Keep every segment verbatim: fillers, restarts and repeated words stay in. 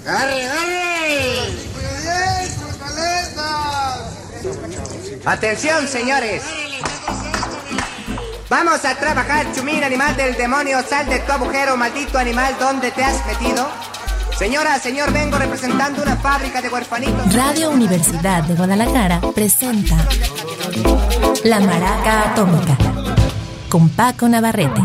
¡Arre, arre! Atención, señores. Vamos a trabajar, chumín, animal del demonio. Sal de tu agujero, maldito animal, ¿dónde te has metido? Señora, señor, vengo representando una fábrica de huerfanitos. Radio Universidad de Guadalajara presenta La Maraca Atómica con Paco Navarrete.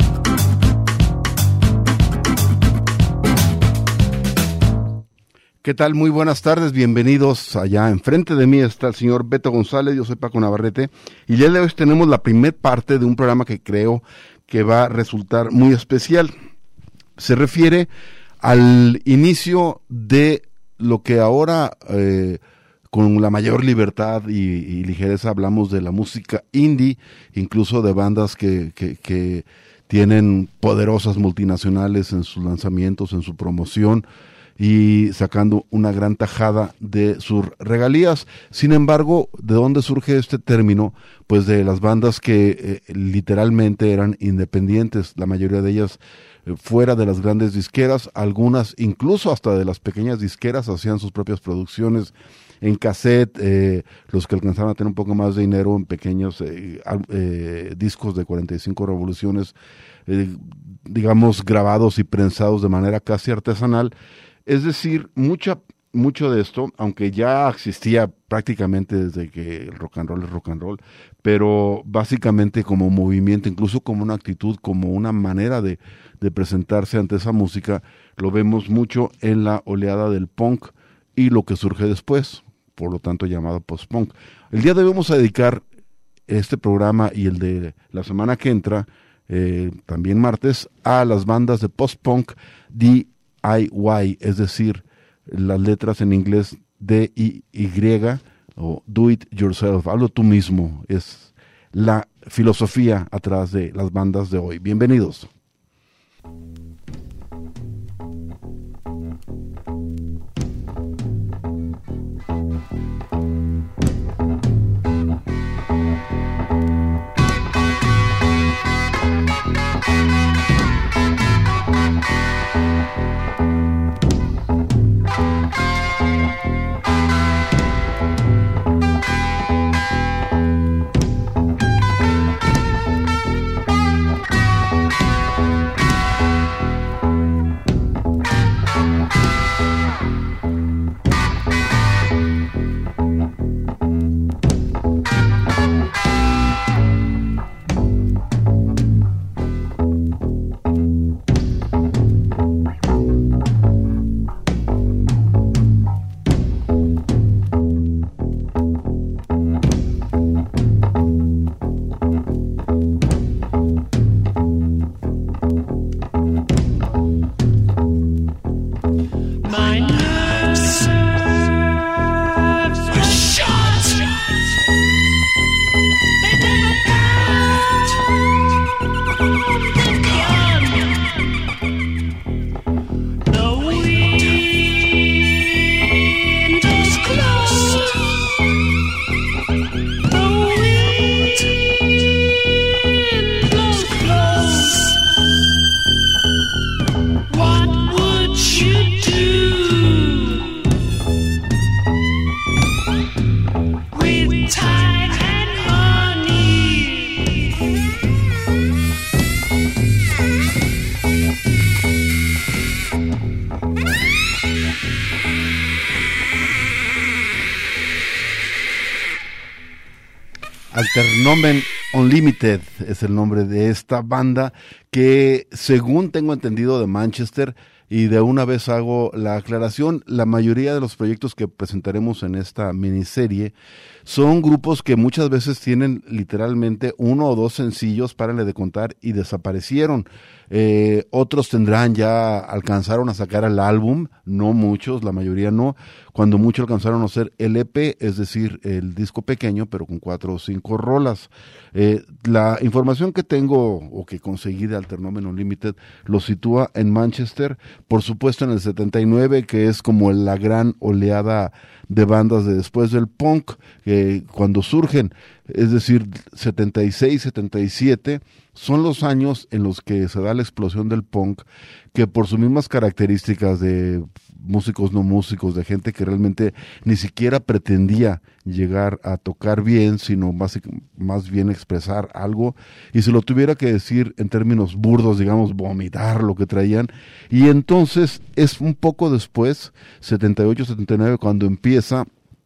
¿Qué tal? Muy buenas tardes, bienvenidos allá. Enfrente de mí está el señor Beto González, yo soy Paco Navarrete, y el día de hoy tenemos la primer parte de un programa que creo que va a resultar muy especial. Se refiere al inicio de lo que ahora, eh, con la mayor libertad y, y ligereza, hablamos de la música indie, incluso de bandas que, que, que tienen poderosas multinacionales en sus lanzamientos, en su promoción, y sacando una gran tajada de sus regalías. Sin embargo, ¿de dónde surge este término? Pues de las bandas que eh, literalmente eran independientes, la mayoría de ellas eh, fuera de las grandes disqueras, algunas incluso hasta de las pequeñas disqueras hacían sus propias producciones en cassette, eh, los que alcanzaban a tener un poco más de dinero en pequeños eh, eh, discos de cuarenta y cinco revoluciones, eh, digamos grabados y prensados de manera casi artesanal. Es decir, mucha, mucho de esto, aunque ya existía prácticamente desde que el rock and roll es rock and roll, pero básicamente como movimiento, incluso como una actitud, como una manera de, de presentarse ante esa música, lo vemos mucho en la oleada del punk y lo que surge después, por lo tanto llamado post-punk. El día de hoy vamos a dedicar este programa y el de la semana que entra, eh, también martes, a las bandas de post-punk D I Y, es decir, las letras en inglés D I Y o Do It Yourself, hazlo tú mismo, es la filosofía atrás de las bandas de hoy. Bienvenidos. Alternomen Unlimited es el nombre de esta banda que, según tengo entendido, de Manchester, y de una vez hago la aclaración, la mayoría de los proyectos que presentaremos en esta miniserie son grupos que muchas veces tienen literalmente uno o dos sencillos, párenle de contar, y desaparecieron. Eh, otros tendrán ya, alcanzaron a sacar el álbum, no muchos, la mayoría no, cuando muchos alcanzaron a hacer el E P, es decir, el disco pequeño, pero con cuatro o cinco rolas. Eh, la información que tengo o que conseguí de Alternomen Unlimited lo sitúa en Manchester, por supuesto en el setenta y nueve, que es como la gran oleada de bandas de después del punk, eh, cuando surgen, es decir, setenta y seis, setenta y siete, son los años en los que se da la explosión del punk, que por sus mismas características de músicos no músicos, de gente que realmente ni siquiera pretendía llegar a tocar bien, sino más, más bien expresar algo, y si lo tuviera que decir en términos burdos, digamos, vomitar lo que traían. Y entonces es un poco después, setenta y ocho, setenta y nueve, cuando empieza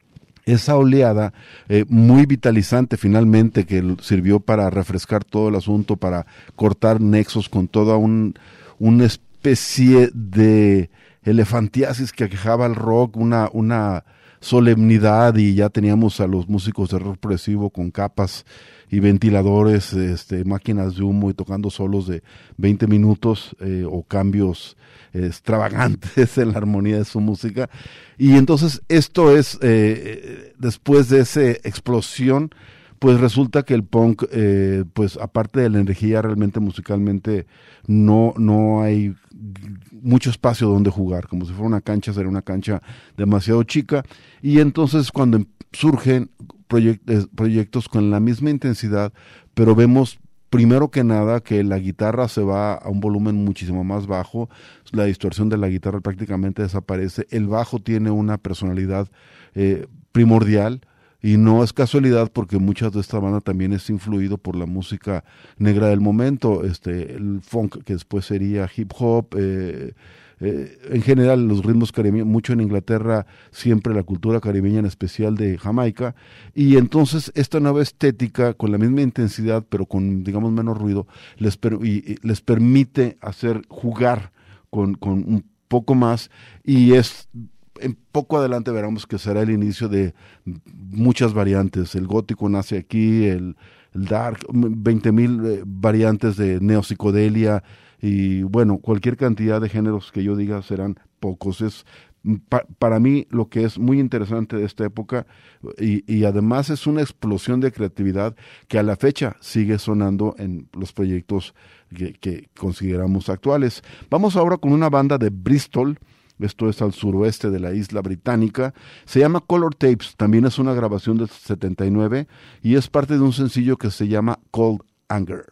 esa oleada eh, muy vitalizante finalmente, que sirvió para refrescar todo el asunto, para cortar nexos con toda un, una especie de elefantiasis que aquejaba al rock, una, una solemnidad, y ya teníamos a los músicos de rock progresivo con capas y ventiladores, este, máquinas de humo y tocando solos de veinte minutos eh, o cambios eh, extravagantes en la armonía de su música. Y entonces esto es, eh, después de esa explosión, pues resulta que el punk, eh, pues aparte de la energía, realmente musicalmente no, no hay mucho espacio donde jugar, como si fuera una cancha, sería una cancha demasiado chica. Y entonces cuando surgen proyect- proyectos con la misma intensidad, pero vemos primero que nada que la guitarra se va a un volumen muchísimo más bajo, la distorsión de la guitarra prácticamente desaparece, el bajo tiene una personalidad eh, primordial. Y no es casualidad, porque muchas de esta banda también es influido por la música negra del momento, este, el funk, que después sería hip hop, eh, eh, en general los ritmos caribeños, mucho en Inglaterra, siempre la cultura caribeña, en especial de Jamaica. Y entonces esta nueva estética, con la misma intensidad, pero con, digamos, menos ruido, les, per, y, y les permite hacer jugar con, con un poco más, y es... En poco adelante veremos que será el inicio de muchas variantes. El gótico nace aquí, el, el dark, veinte mil eh, variantes de neopsicodelia, y bueno, cualquier cantidad de géneros que yo diga serán pocos. Es pa, para mí lo que es muy interesante de esta época, y, y además es una explosión de creatividad que a la fecha sigue sonando en los proyectos que, que consideramos actuales. Vamos ahora con una banda de Bristol. Esto es al suroeste de la isla británica. Se llama Color Tapes, también es una grabación del setenta y nueve y es parte de un sencillo que se llama Cold Anger.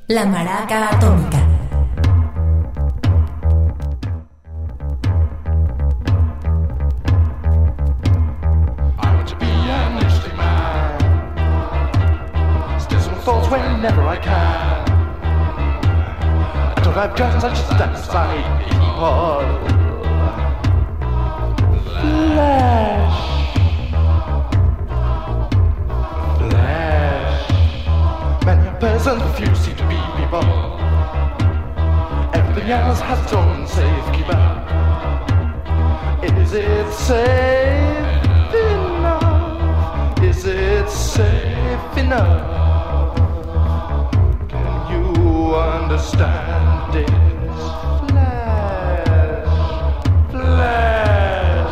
La Maraca Atómica. Whenever I can, I don't have guns, I just stand aside people. Flesh, flesh. Many persons refuse to be people. Everything else has its own safekeeper. Is it safe enough? Is it safe enough? Understand this flesh, flesh.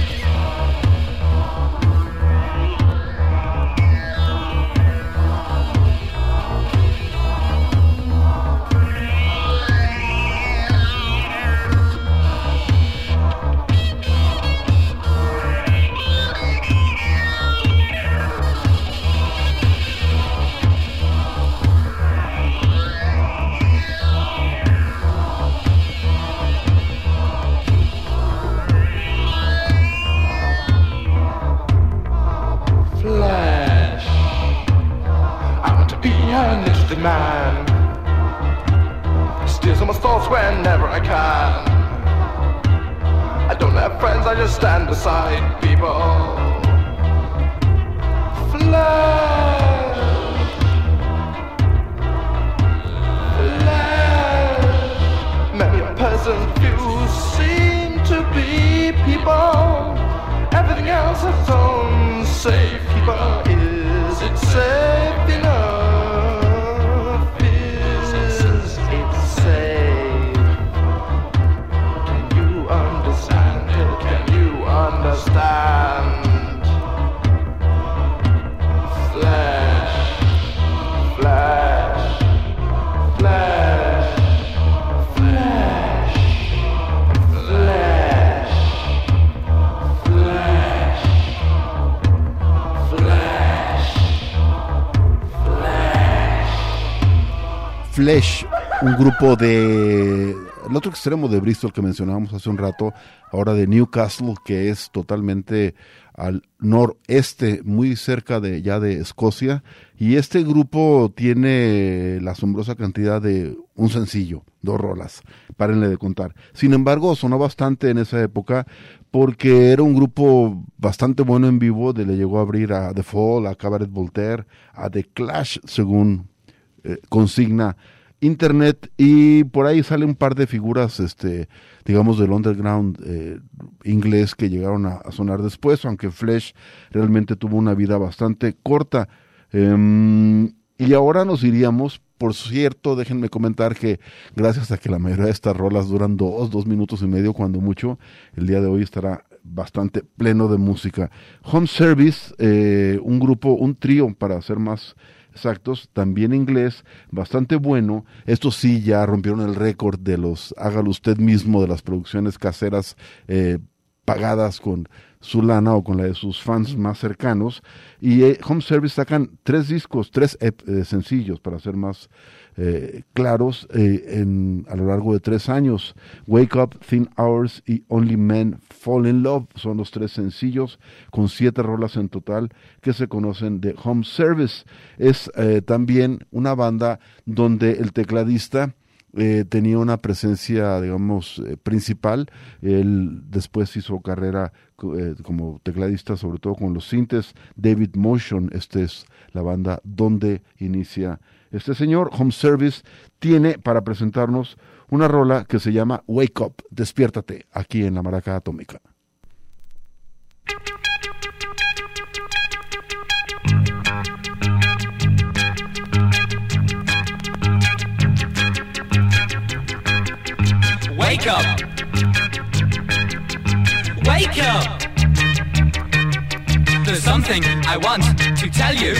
Man steals all my thoughts whenever I can. I don't have friends, I just stand beside people. Flesh, flesh. Many persons, few seem to be people. Everything else has its own safekeeper. Is it safe enough? Understand flesh, flesh, flesh, flesh, flesh, flesh, flesh, flesh. Flesh, un grupo de el otro extremo de Bristol que mencionábamos hace un rato, ahora de Newcastle, que es totalmente al noreste, muy cerca de ya de Escocia, y este grupo tiene la asombrosa cantidad de un sencillo, dos rolas, párenle de contar. Sin embargo, sonó bastante en esa época porque era un grupo bastante bueno en vivo, de le llegó a abrir a The Fall, a Cabaret Voltaire, a The Clash, según eh, consigna Internet, y por ahí sale un par de figuras, este, digamos, del underground eh, inglés que llegaron a, a sonar después, aunque Flesh realmente tuvo una vida bastante corta. Eh, y ahora nos iríamos, por cierto, déjenme comentar que gracias a que la mayoría de estas rolas duran dos, dos minutos y medio, cuando mucho, el día de hoy estará bastante pleno de música. Home Service, eh, un grupo, un trío para ser más exactos, también inglés, bastante bueno. Estos sí ya rompieron el récord de los hágalo usted mismo, de las producciones caseras eh, pagadas con su lana o con la de sus fans más cercanos. Y eh, Home Service sacan tres discos, tres eh, sencillos, para ser más eh, claros, eh, en, a lo largo de tres años. Wake Up, Thin Hours y Only Men Fall in Love son los tres sencillos, con siete rolas en total que se conocen de Home Service. Es eh, también una banda donde el tecladista Eh, tenía una presencia, digamos, eh, principal. Él después hizo carrera eh, como tecladista, sobre todo con los sintes. David Motion, esta es la banda donde inicia este señor. Home Service tiene para presentarnos una rola que se llama Wake Up, despiértate, aquí en la Maraca Atómica. Wake up! Wake up! There's something I want to tell you.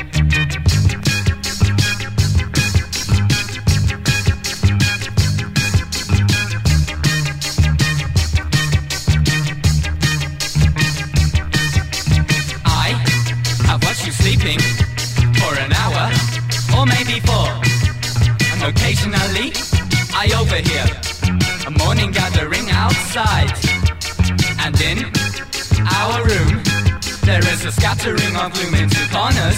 I have watched you sleeping for an hour, or maybe four. Occasionally, I overhear a morning gathering outside. And in our room, there is a scattering of gloom into corners.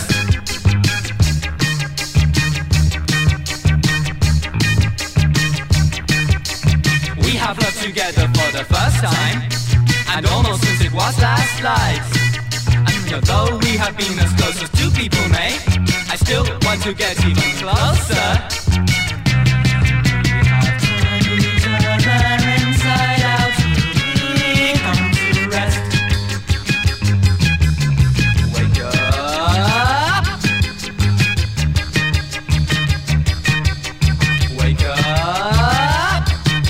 We have loved together for the first time, and almost since it was last night. And although we have been as close as two people may, I still want to get even closer. We have turned each other inside out. We come to rest. Wake up. Wake up.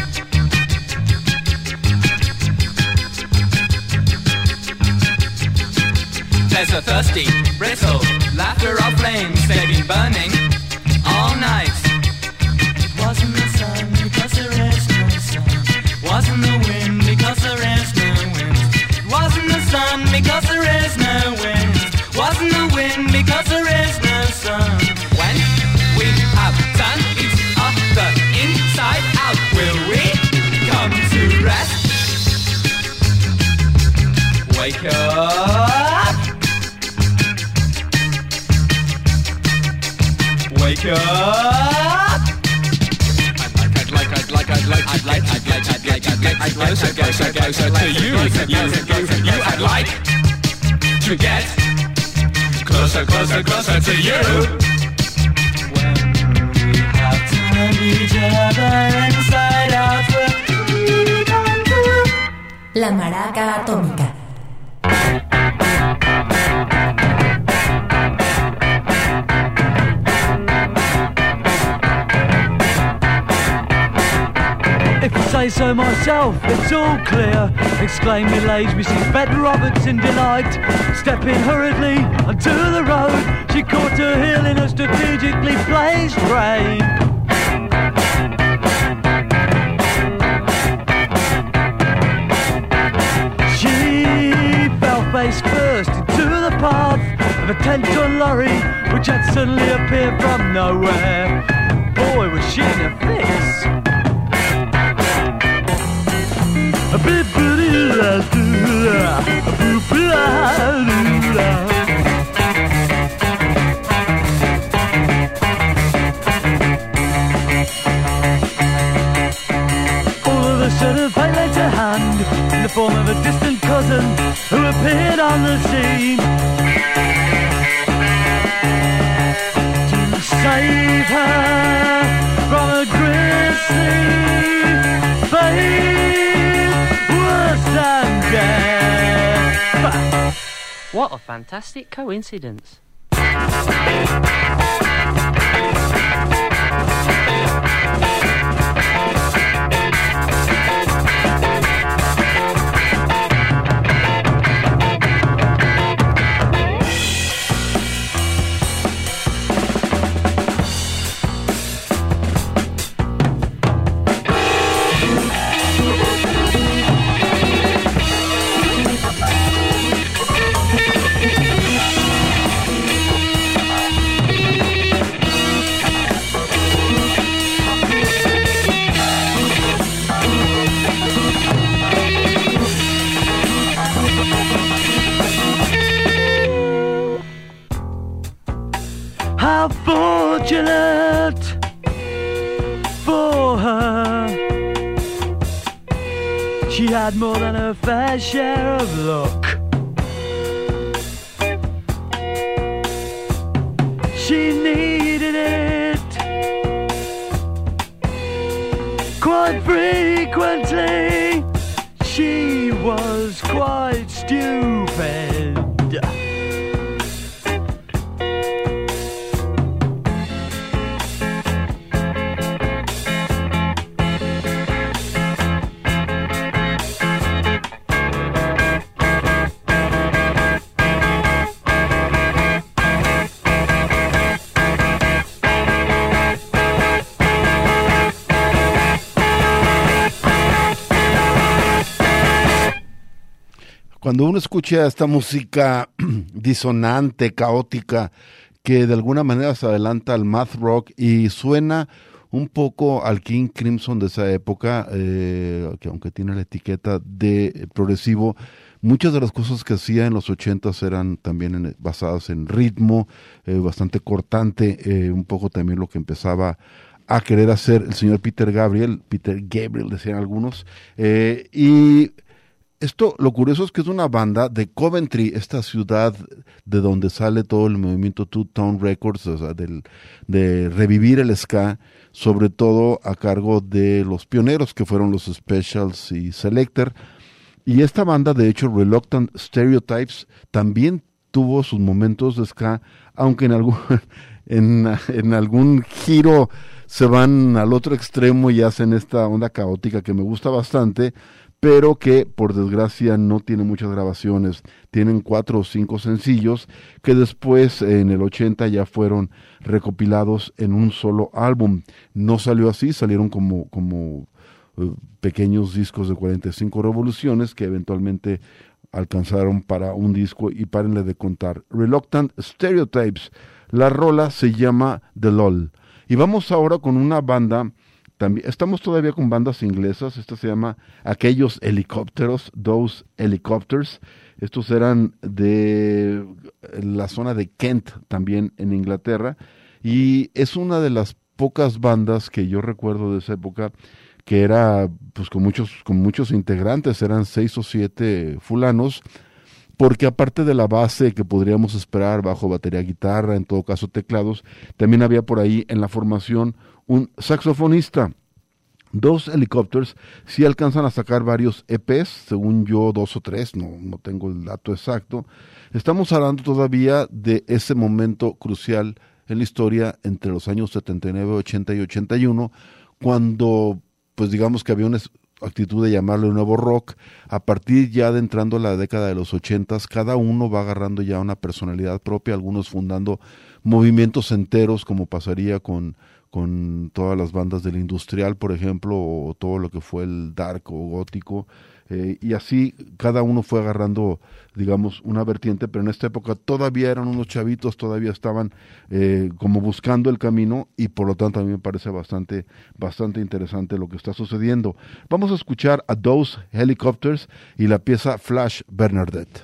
There's a thirsty, brittle laughter of flames. They've been burning all night. Wasn't the sun because there is no sun. Wasn't the wind because there is no wind. Wasn't the sun because there is no wind. Wasn't the wind because there is no sun. When we have turned each other inside out, will we come to rest? Wake up. Wake up! I'd like, I'd like, I'd like, I'd like, I'd like, I'd like, I'd like, I'd like, closer, closer, closer to you, you, you, you. I'd like to get closer, closer, closer to you. When we have turned each other inside out, we can do. La Maraca Atómica. If I say so myself, it's all clear, exclaimed Milady, Missus Bet Roberts in delight. Stepping hurriedly onto the road, she caught her heel in a strategically placed train. She fell face first into the path of a ten-ton lorry, which had suddenly appeared from nowhere. Boy, was she in a fix. All of a sudden fate lent a hand in the form of a distant cousin who appeared on the scene to save her from a grisly fate worse than death. What a fantastic coincidence. How fortunate for her. She had more than her fair share of luck. She needed it quite frequently. She was quite stupid. Cuando uno escucha esta música disonante, caótica, que de alguna manera se adelanta al math rock y suena un poco al King Crimson de esa época, eh, que aunque tiene la etiqueta de progresivo, muchas de las cosas que hacía en los ochentas eran también en, basadas en ritmo, eh, bastante cortante, eh, un poco también lo que empezaba a querer hacer el señor Peter Gabriel, Peter Gabriel decían algunos, eh, y esto, lo curioso es que es una banda de Coventry, esta ciudad de donde sale todo el movimiento Two Tone Records, o sea, del, de revivir el ska, sobre todo a cargo de los pioneros que fueron los Specials y Selecter. Y esta banda, de hecho, Reluctant Stereotypes, también tuvo sus momentos de ska, aunque en algún, en, en algún giro se van al otro extremo y hacen esta onda caótica que me gusta bastante, pero que por desgracia no tiene muchas grabaciones. Tienen cuatro o cinco sencillos que después en el ochenta ya fueron recopilados en un solo álbum. No salió así, salieron como, como uh, pequeños discos de cuarenta y cinco revoluciones que eventualmente alcanzaron para un disco, y párenle de contar. Reluctant Stereotypes, la rola se llama The LOL. Y vamos ahora con una banda. También, estamos todavía con bandas inglesas. Esta se llama Aquellos Helicópteros, Those Helicopters. Estos eran de la zona de Kent, también en Inglaterra, y es una de las pocas bandas que yo recuerdo de esa época que era pues con muchos, con muchos integrantes, eran seis o siete fulanos, porque aparte de la base que podríamos esperar, bajo, batería, guitarra, en todo caso teclados, también había por ahí en la formación un saxofonista. Dos Helicopters sí alcanzan a sacar varios E Pes, según yo dos o tres, no, no tengo el dato exacto. Estamos hablando todavía de ese momento crucial en la historia entre los años setenta y nueve, ochenta y ochenta y uno, cuando pues digamos que había una actitud de llamarle un nuevo rock. A partir ya de entrando a la década de los ochentas, cada uno va agarrando ya una personalidad propia, algunos fundando movimientos enteros, como pasaría con, con todas las bandas del industrial, por ejemplo, o todo lo que fue el dark o gótico, eh, y así cada uno fue agarrando, digamos, una vertiente, pero en esta época todavía eran unos chavitos, todavía estaban eh, como buscando el camino, y por lo tanto a mí me parece bastante, bastante interesante lo que está sucediendo. Vamos a escuchar a Those Helicopters y la pieza Flash Bernadette.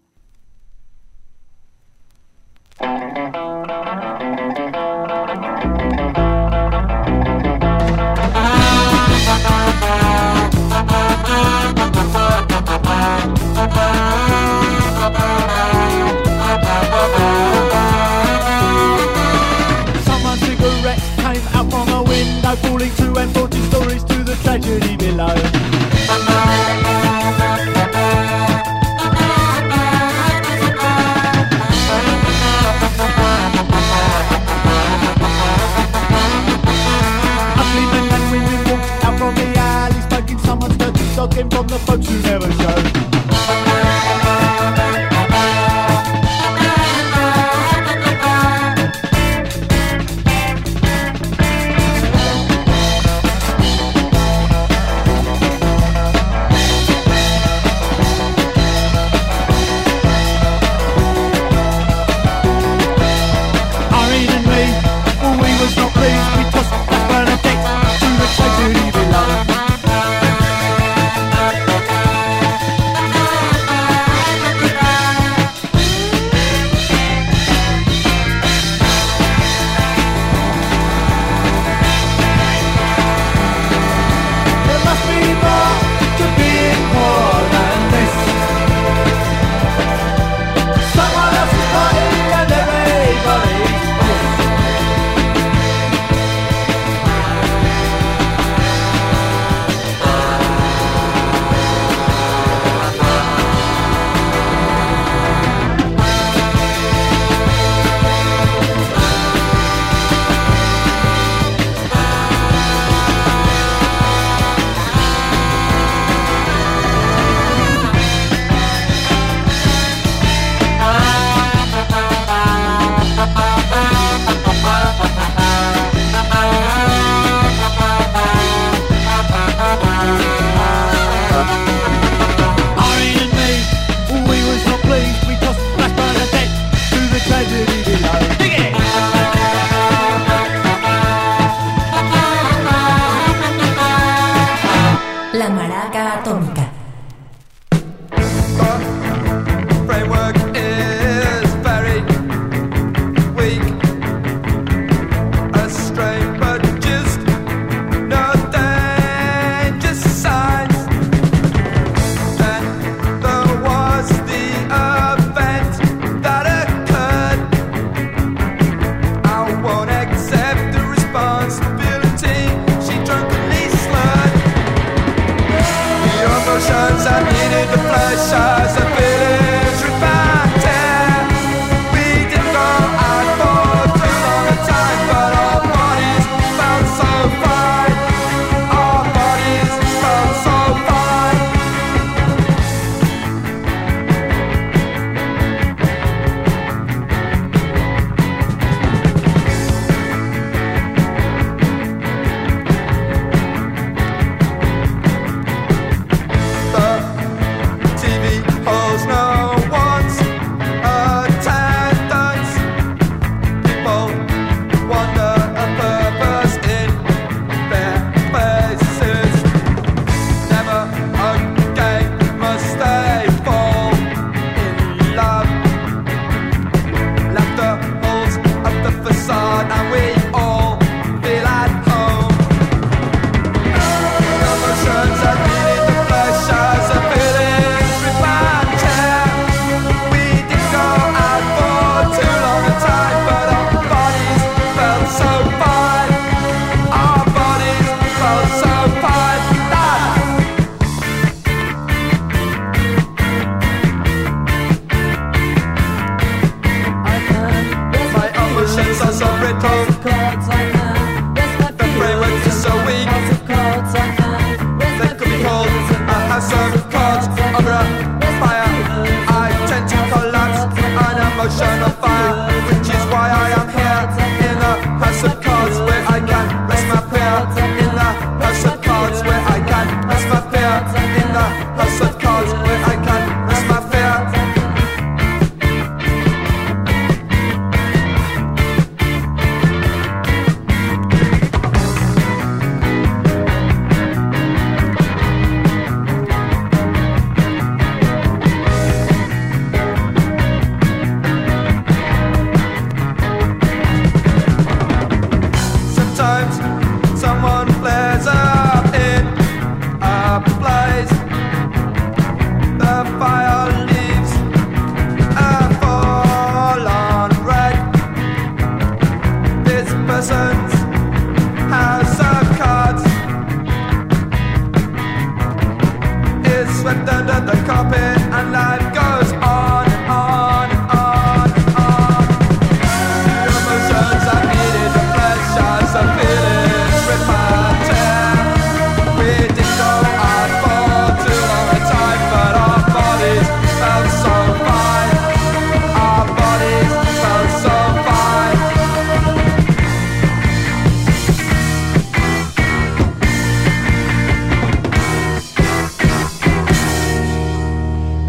Someone's cigarette came out from a window, falling through and forty stories to the tragedy below. Ugly men and women walked out from the alley, smoking someone's dirty stocking from the folks who never showed.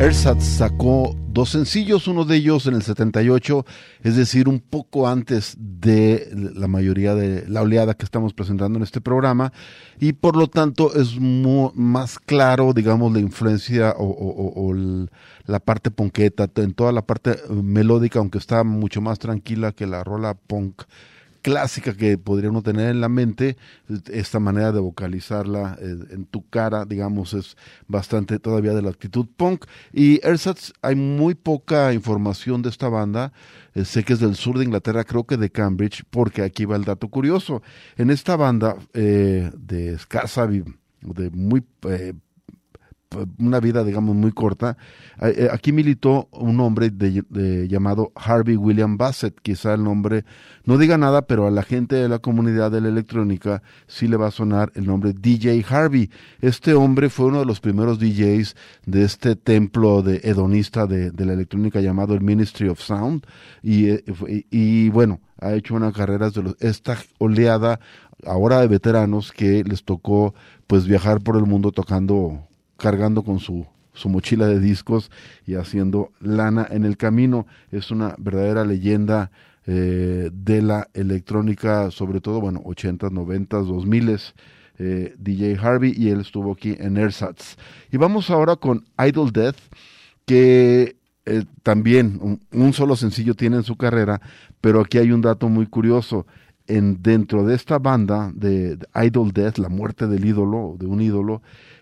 Ersatz sacó dos sencillos, uno de ellos en el setenta y ocho, es decir, un poco antes de la mayoría de la oleada que estamos presentando en este programa, y por lo tanto es mu- más claro, digamos, la influencia o, o, o, o el, la parte punketa, en toda la parte melódica, aunque está mucho más tranquila que la rola punk clásica que podría uno tener en la mente. Esta manera de vocalizarla eh, en tu cara, digamos, es bastante todavía de la actitud punk. Y Ersatz, hay muy poca información de esta banda. Eh, sé que es del sur de Inglaterra, creo que de Cambridge, porque aquí va el dato curioso. En esta banda eh, de escasa, vi- de muy eh, una vida, digamos, muy corta, eh, aquí militó un hombre de, de, llamado Harvey William Bassett. Quizá el nombre no diga nada, pero a la gente de la comunidad de la electrónica sí le va a sonar el nombre D J Harvey. Este hombre fue uno de los primeros D Js de este templo de hedonista de, de la electrónica llamado el Ministry of Sound, y, y, y bueno, ha hecho una carrera de los, esta oleada ahora de veteranos que les tocó pues viajar por el mundo tocando, cargando con su, su mochila de discos y haciendo lana en el camino. Es una verdadera leyenda eh, de la electrónica, sobre todo, bueno, ochentas, noventas, dos miles, eh, D J Harvey, y él estuvo aquí en Ersatz. Y vamos ahora con Idle Death, que eh, también un, un solo sencillo tiene en su carrera, pero aquí hay un dato muy curioso. En, dentro de esta banda de, de Idle Death, la muerte del ídolo, de un ídolo,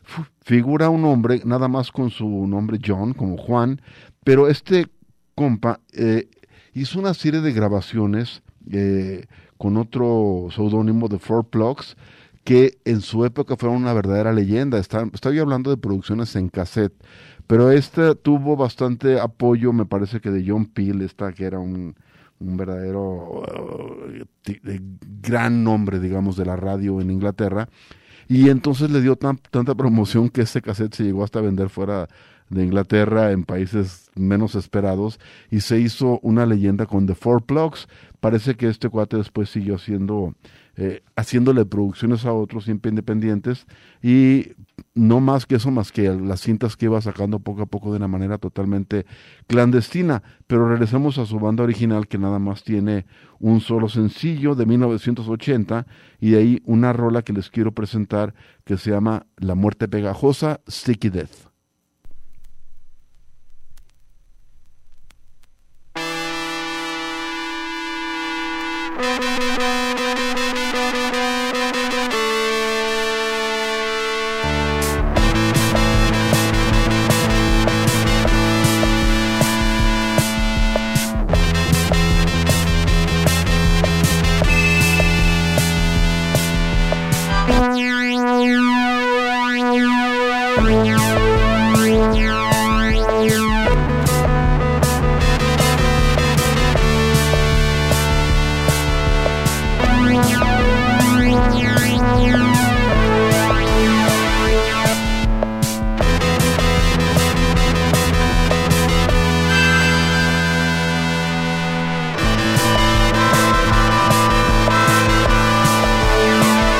figura un hombre, nada más con su nombre John, como Juan, pero este compa eh, hizo una serie de grabaciones eh, con otro seudónimo de Four Plugs, que en su época fueron una verdadera leyenda. Está, estoy hablando de producciones en cassette, pero este tuvo bastante apoyo, me parece que de John Peel, esta que era un un verdadero uh, t- gran nombre, digamos, de la radio en Inglaterra, y entonces le dio tan, tanta promoción que ese cassette se llegó hasta a vender fuera de Inglaterra, en países menos esperados, y se hizo una leyenda con The Four Plugs. Parece que este cuate después siguió haciendo, eh, haciéndole producciones a otros siempre independientes, y no más que eso, más que las cintas que iba sacando poco a poco de una manera totalmente clandestina. Pero regresemos a su banda original, que nada más tiene un solo sencillo de mil novecientos ochenta, y de ahí una rola que les quiero presentar que se llama La Muerte Pegajosa, Sticky Death.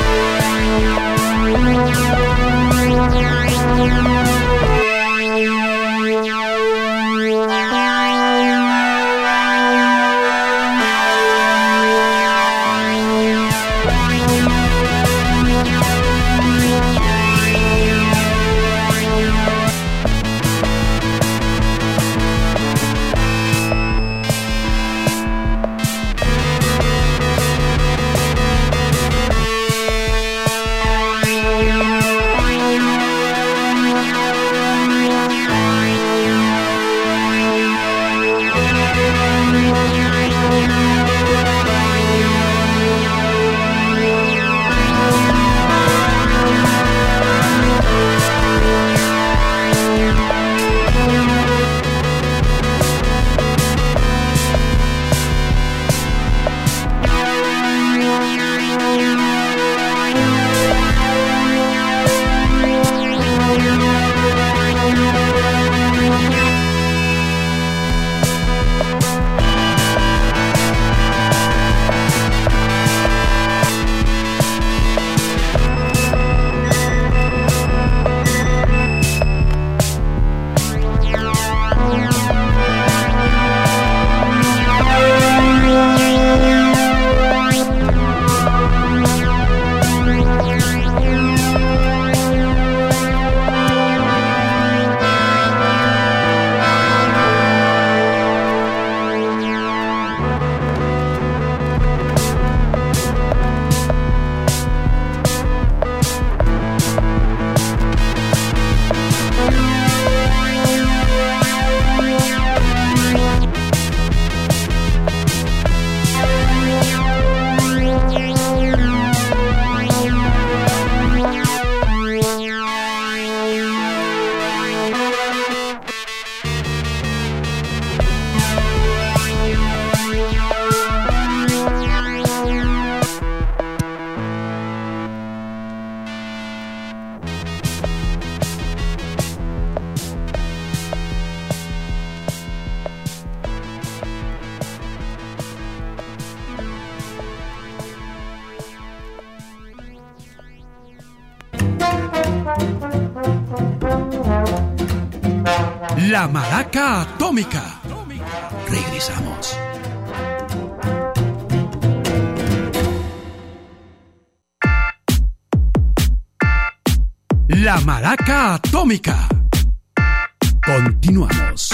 Yeah. La Maraca Atómica. Regresamos. La Maraca Atómica. Continuamos.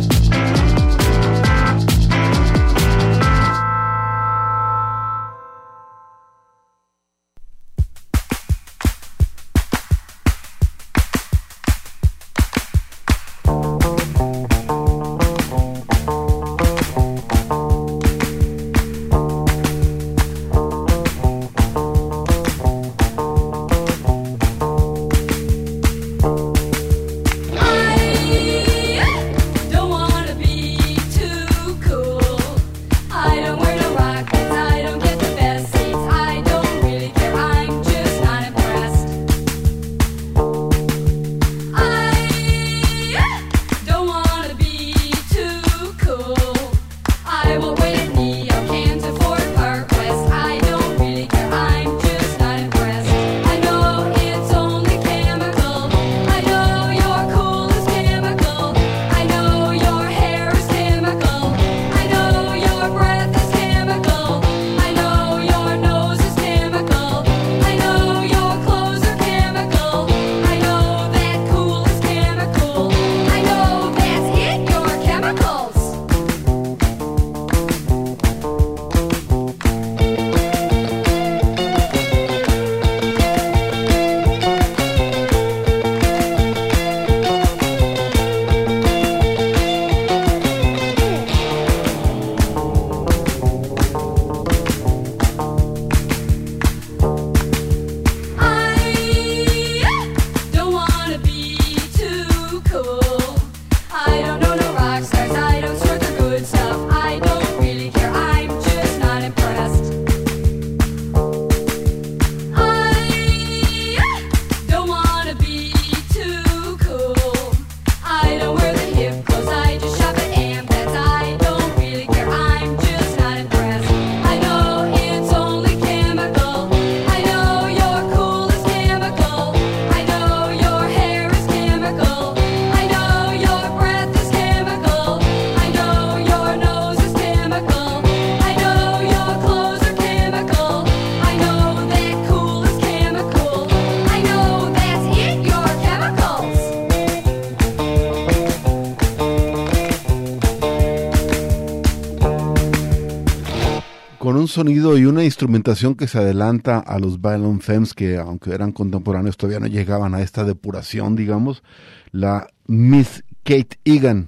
Con un sonido y una instrumentación que se adelanta a los Violent Femmes, que aunque eran contemporáneos todavía no llegaban a esta depuración, digamos. La Miss Kate Egan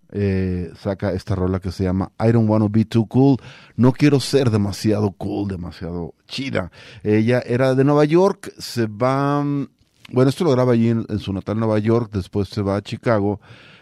eh, saca esta rola que se llama I Don't Wanna Be Too Cool. No quiero ser demasiado cool, demasiado chida. Ella era de Nueva York, se va, bueno, esto lo graba allí en, en su natal Nueva York, después se va a Chicago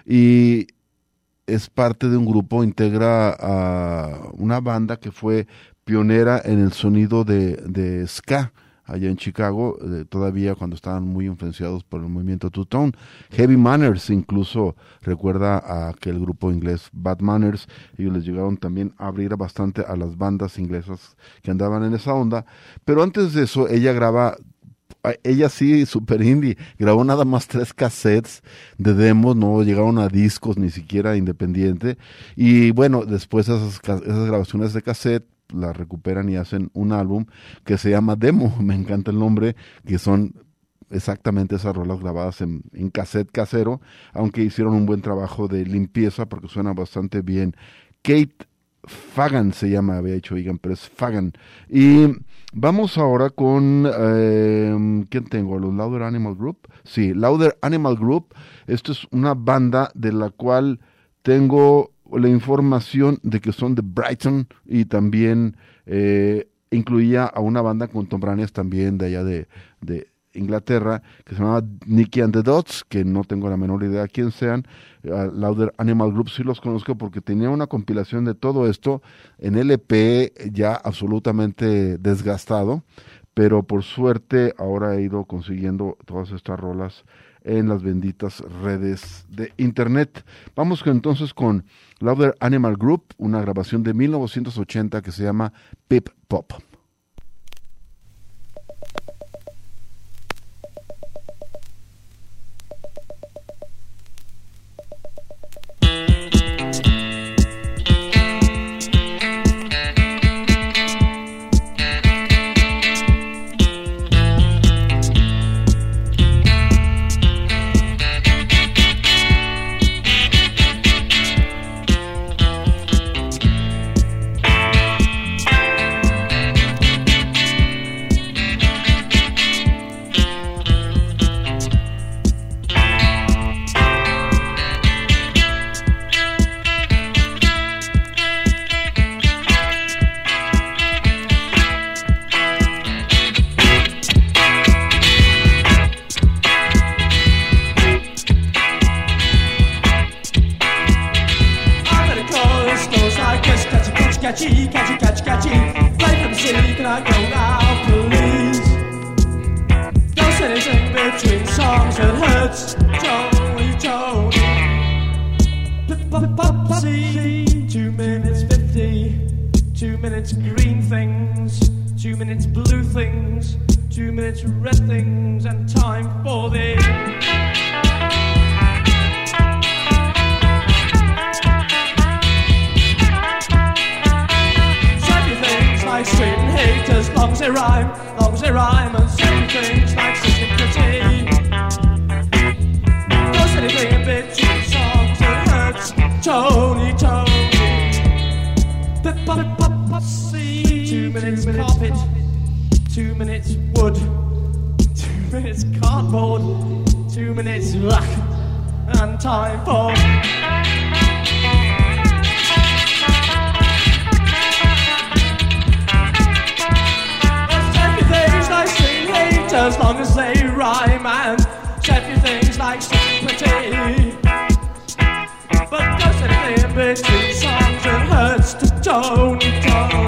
y es parte de un grupo, integra a una banda que fue pionera en el sonido de, de ska allá en Chicago, eh, todavía cuando estaban muy influenciados por el movimiento Two-Tone. Heavy Manners incluso recuerda a aquel grupo inglés Bad Manners, ellos les llegaron también a abrir bastante a las bandas inglesas que andaban en esa onda, pero antes de eso ella graba, ella sí, super indie, grabó nada más tres cassettes de demos, no llegaron a discos ni siquiera independiente, y bueno, después esas, esas grabaciones de cassette las recuperan y hacen un álbum que se llama Demo, me encanta el nombre, que son exactamente esas rolas grabadas en, en cassette casero, aunque hicieron un buen trabajo de limpieza porque suena bastante bien. Kate Fagan se llama, había hecho Egan, pero es Fagan. Y vamos ahora con, eh, ¿quién tengo? ¿Los Louder Animal Group? Sí, Louder Animal Group. Esto es una banda de la cual tengo la información de que son de Brighton y también eh, incluía a una banda contemporánea también de allá de, de Inglaterra, que se llamaba Nicky and the Dots, que no tengo la menor idea quién sean. Uh, Louder Animal Group sí los conozco porque tenía una compilación de todo esto en L P ya absolutamente desgastado, pero por suerte ahora he ido consiguiendo todas estas rolas en las benditas redes de internet. Vamos entonces con Louder Animal Group, una grabación de mil novecientos ochenta que se llama Pip Pop. hurts. Tony, Tony. Pop-pop-see. Two minutes fifty. Two minutes green things. Two minutes blue things. Two minutes red things. And time for the... like sweet and heat, as long as they rhyme, long as they rhyme, and certain things like sitting pretty. Does anything in between songs that hurts? Tony, Tony. Pip-pop-pop-see. Two minutes carpet, two minutes wood, two minutes cardboard, two minutes luck, and time for... as long as they rhyme and said few things like sitting pretty. But does anything in between songs that hurts to Tony, Tony.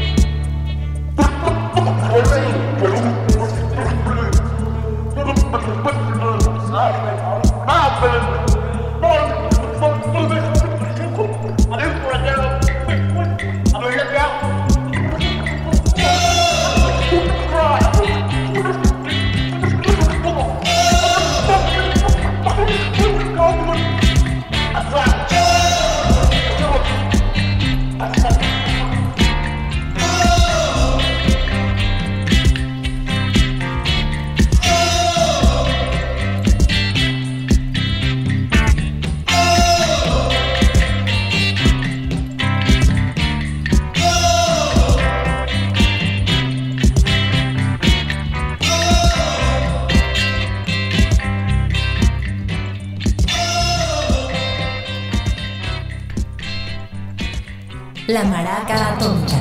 La Maraca Atómica.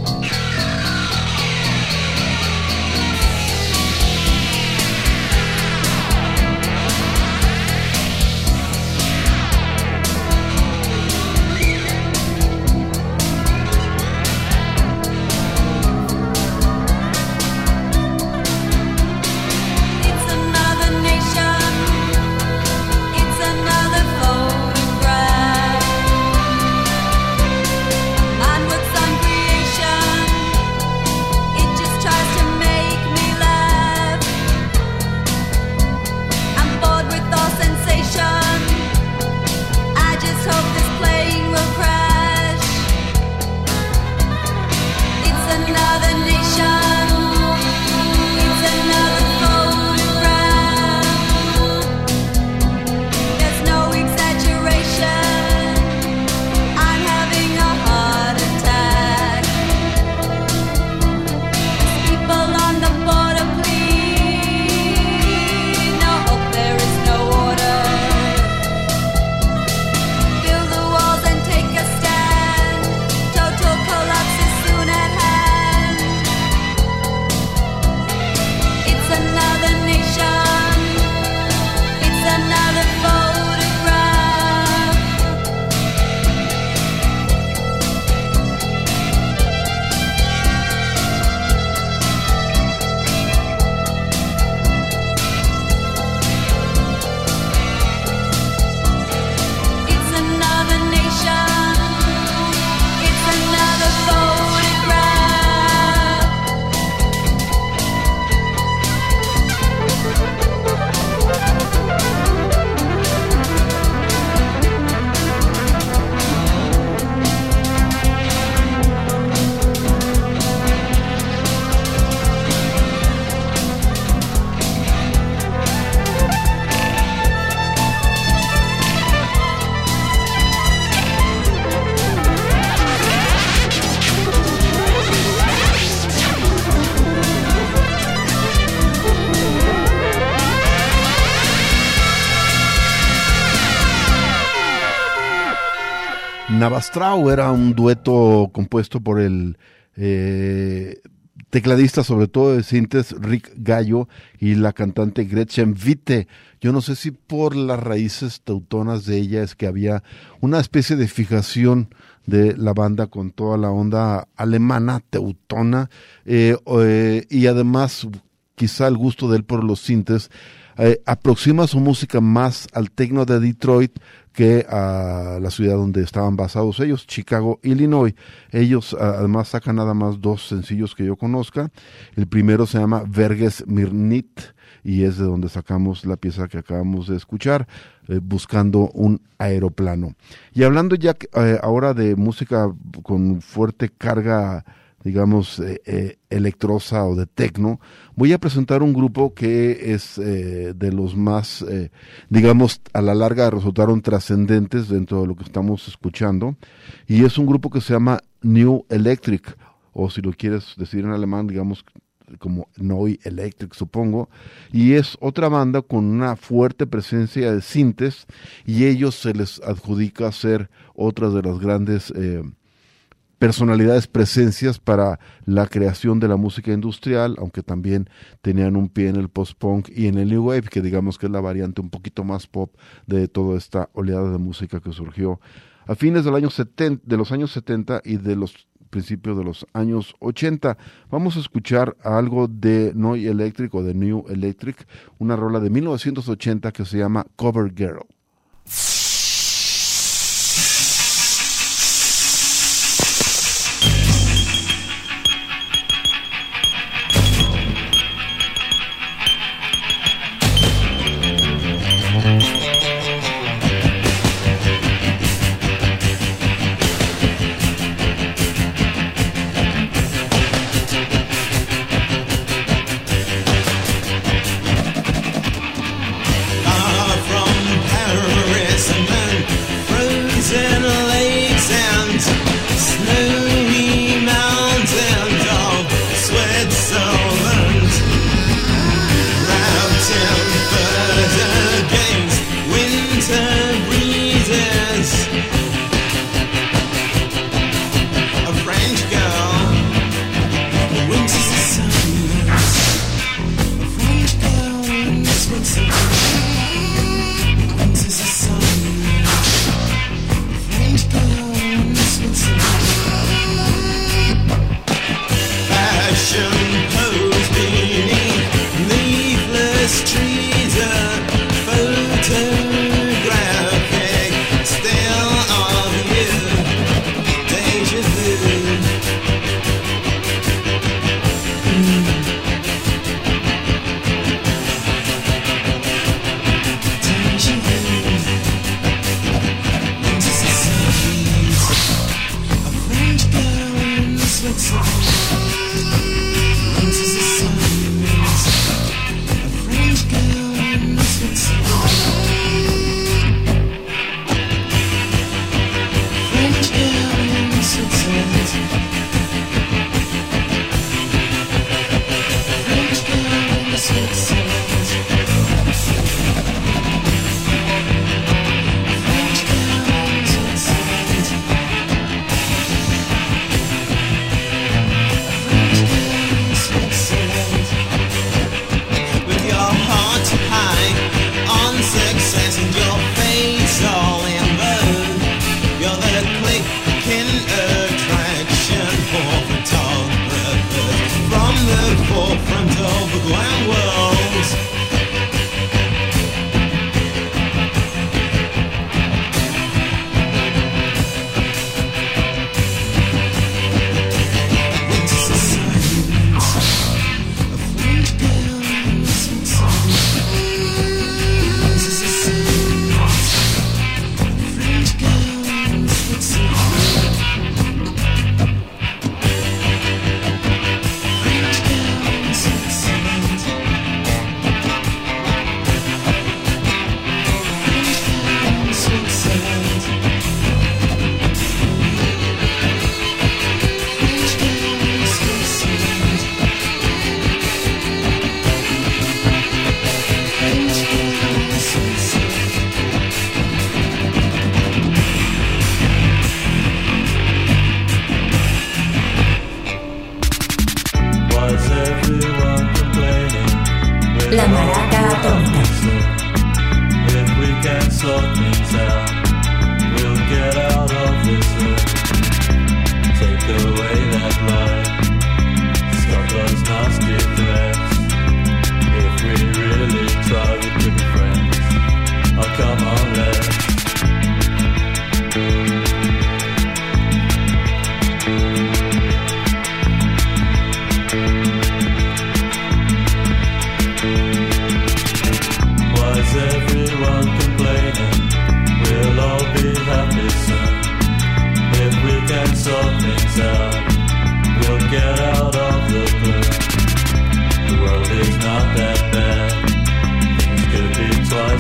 Navastrau era un dueto compuesto por el eh, tecladista, sobre todo de sintes, Rick Gallo, y la cantante Gretchen Witte. Yo no sé si por las raíces teutonas de ella es que había una especie de fijación de la banda con toda la onda alemana, teutona, eh, eh, y además quizá el gusto de él por los sintes eh, aproxima su música más al techno de Detroit que a la ciudad donde estaban basados ellos, Chicago, Illinois. Ellos a, además sacan nada más dos sencillos que yo conozca. El primero se llama Verges Mirnit y es de donde sacamos la pieza que acabamos de escuchar, eh, Buscando un aeroplano. Y hablando ya eh, ahora de música con fuerte carga, digamos, eh, eh, electrosa o de techno, voy a presentar un grupo que es eh, de los más, eh, digamos, a la larga resultaron trascendentes dentro de lo que estamos escuchando, y es un grupo que se llama New Electric, o si lo quieres decir en alemán, digamos, como Neu Electric, supongo, y es otra banda con una fuerte presencia de sintes, y ellos se les adjudica ser otras de las grandes eh, personalidades, presencias para la creación de la música industrial, aunque también tenían un pie en el post-punk y en el new wave, que digamos que es la variante un poquito más pop de toda esta oleada de música que surgió a fines del año setenta, de los años setenta y de los principios de los años ochenta. Vamos a escuchar algo de Neu Electric o de New Electric, una rola de mil novecientos ochenta que se llama Cover Girl. From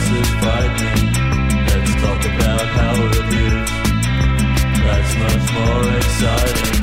else is frightening. Let's talk about how it is. That's much more exciting.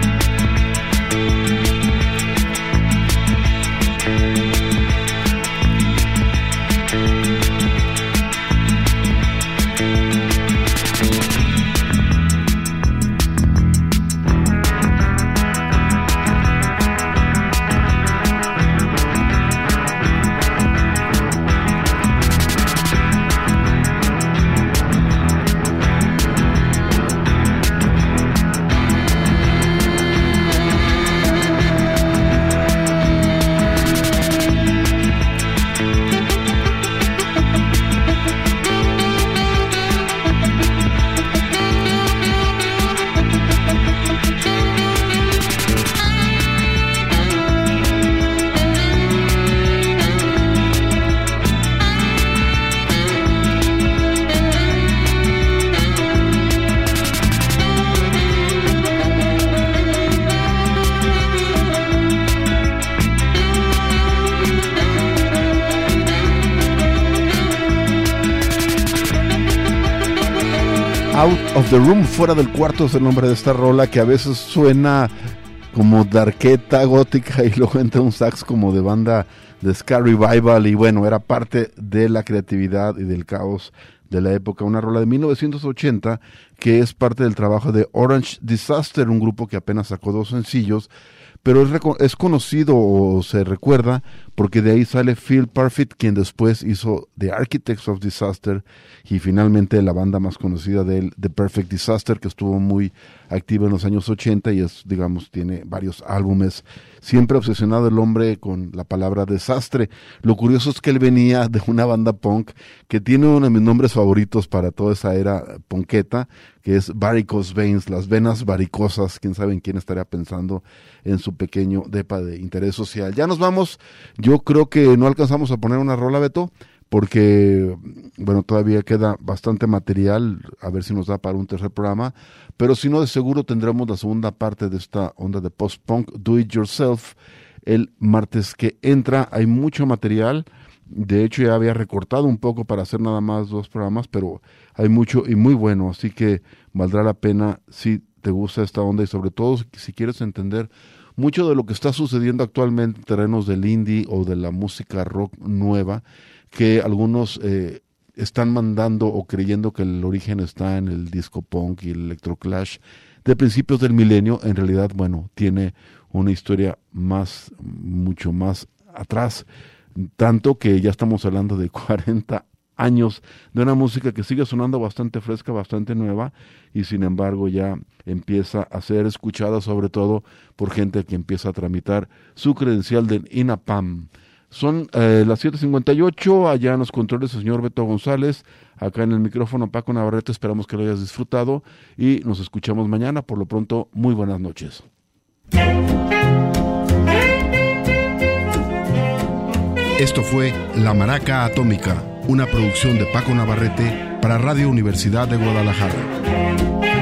Out of the Room, fuera del cuarto, es el nombre de esta rola, que a veces suena como darqueta gótica y luego entra un sax como de banda de ska revival, y bueno, era parte de la creatividad y del caos de la época. Una rola de mil novecientos ochenta que es parte del trabajo de Orange Disaster, un grupo que apenas sacó dos sencillos, pero es, es conocido o se recuerda porque de ahí sale Phil Parfit, quien después hizo The Architects of Disaster y finalmente la banda más conocida de él, The Perfect Disaster, que estuvo muy activa en los años ochenta y es, digamos, tiene varios álbumes. Siempre obsesionado el hombre con la palabra desastre. Lo curioso es que él venía de una banda punk que tiene uno de mis nombres favoritos para toda esa era punketa, que es Varicose Veins, las venas varicosas. Quién sabe en quién estaría pensando en su pequeño depa de interés social. Ya nos vamos. Yo creo que no alcanzamos a poner una rola, Beto, porque, bueno, todavía queda bastante material, a ver si nos da para un tercer programa, pero si no, de seguro tendremos la segunda parte de esta onda de post-punk, Do It Yourself, el martes que entra. Hay mucho material, de hecho ya había recortado un poco para hacer nada más dos programas, pero hay mucho y muy bueno, así que valdrá la pena si te gusta esta onda y sobre todo si quieres entender mucho de lo que está sucediendo actualmente en terrenos del indie o de la música rock nueva, que algunos eh, están mandando o creyendo que el origen está en el disco punk y el electroclash de principios del milenio. En realidad, bueno, tiene una historia más, mucho más atrás, tanto que ya estamos hablando de cuarenta años de una música que sigue sonando bastante fresca, bastante nueva, y sin embargo ya empieza a ser escuchada sobre todo por gente que empieza a tramitar su credencial del INAPAM. Son eh, las siete cincuenta y ocho, allá en los controles el señor Beto González, acá en el micrófono Paco Navarrete. Esperamos que lo hayas disfrutado y nos escuchamos mañana. Por lo pronto, muy buenas noches. Esto fue La Maraca Atómica, una producción de Paco Navarrete para Radio Universidad de Guadalajara.